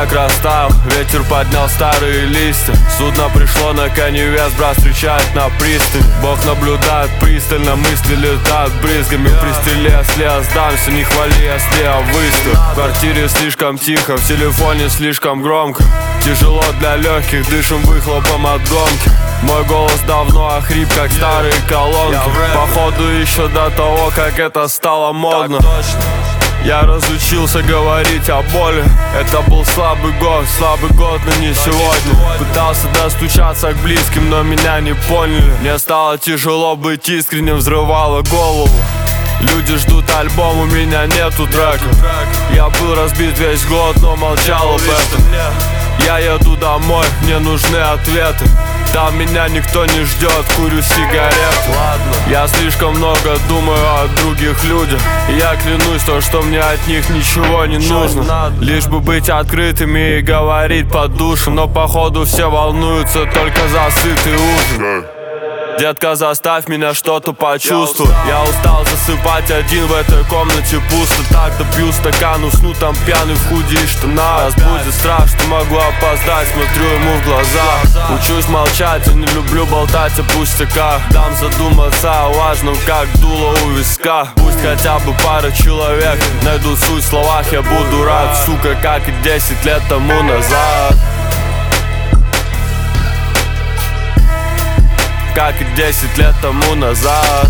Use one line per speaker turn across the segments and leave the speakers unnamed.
снег растаял, ветер поднял старые листья. Судно пришло на коневес, брат встречает на пристани. Бог наблюдает пристально, мысли летают брызгами. При стиле, если я сдамся, не хвали, если я выставлю. В квартире слишком тихо, в телефоне слишком громко. Тяжело для легких, дышим выхлопом от гонки. Мой голос давно охрип, как старые колонки. Походу еще до того, как это стало модно. Я разучился говорить о боли. Это был слабый год, но не сегодня. Пытался достучаться к близким, но меня не поняли. Мне стало тяжело быть искренним, взрывало голову. Люди ждут альбом, у меня нету трека. Я был разбит весь год, но молчал об этом. Я еду домой, мне нужны ответы. Там меня никто не ждет, курю сигарету. Я слишком много думаю о других людях. И я клянусь, то, что мне от них ничего не нужно. Лишь бы быть открытыми и говорить по душу. Но походу все волнуются только за сытый ужин. Детка, заставь меня что-то почувствовать. Я устал засыпать один в этой комнате пусто. Так-то пью стакан, усну там пьяный в худи и штанах. Разбудит страх, что могу опоздать, смотрю ему в глаза. Учусь молчать, я не люблю болтать о пустяках. Дам задуматься о важном, как дуло у виска. Пусть хотя бы пара человек найдут суть в словах, я буду рад, сука, как и 10 лет тому назад. Как и 10 лет тому назад.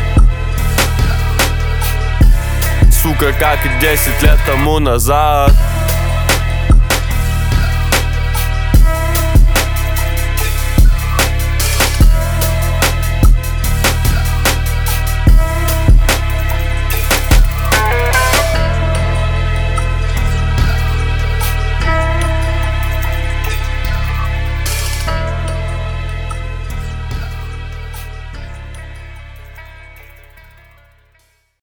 Сука, как и 10 лет тому назад.